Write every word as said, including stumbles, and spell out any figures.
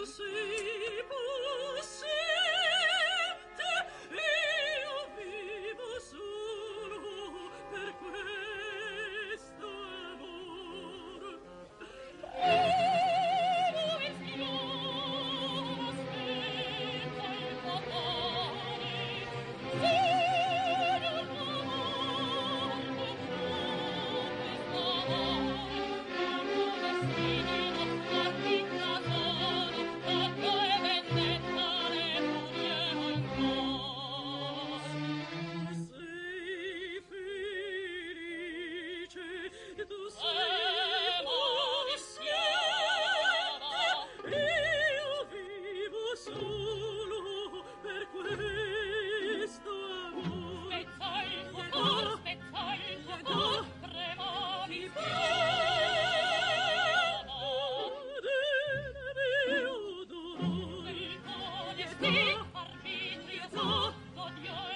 sei possente, io vivo solo per questo amor. Oh, il fiore aspetta il papale, solo un amor che fu questo amore, un destino fatti in casone, odio e vendetta le furiero in cor. Tu sei felice, tu sei possente, io vivo solo per questo amor. Spezza il tuo cor, spezza il tuo cor, tremoli schiava. Del mio dolore, il tuo destino arbitrio, odio e